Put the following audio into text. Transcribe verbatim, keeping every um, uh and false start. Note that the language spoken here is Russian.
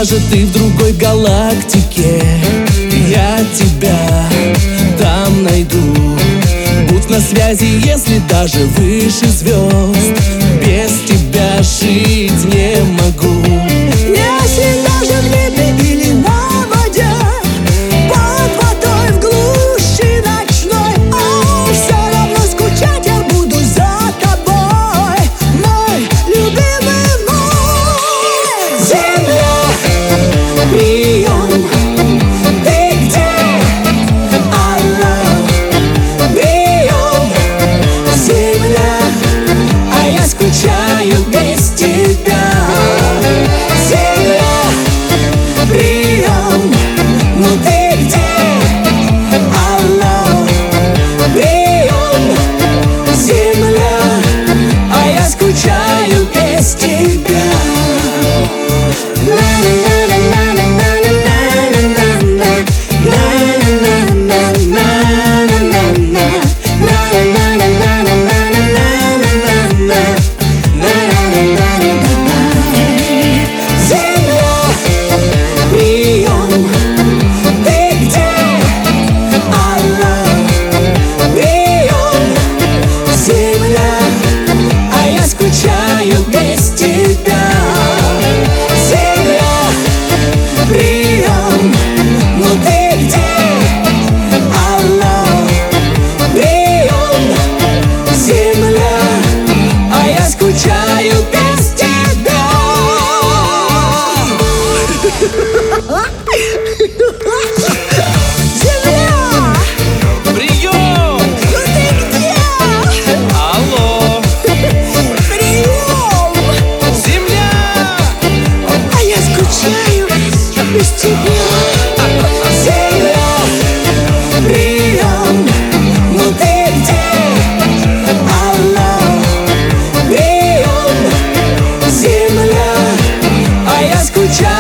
даже ты в другой галактике, я тебя там найду. Будь на связи, если даже выше звезд, без тебя жить не могу. Если даже в небе или на воде, под водой в глуши ночной, о, все равно скучать я буду за тобой, мой любимый мой. Земля, прием, ты где? Алло, прием. Земля, а я скучаю без тебя. Земля, прием, ну ты где? Алло, прием. Земля, а я скучаю без тебя. Скучаю без тебя. Земля, прием, ну ты где? Алло, прием. Земля, а я скучаю без тебя. Земля, Прием! ну ты где? Алло, Прием, земля! а я скучаю без тебя. Земля, прием, ну ты где? Алло, прием. Земля, а я скучаю.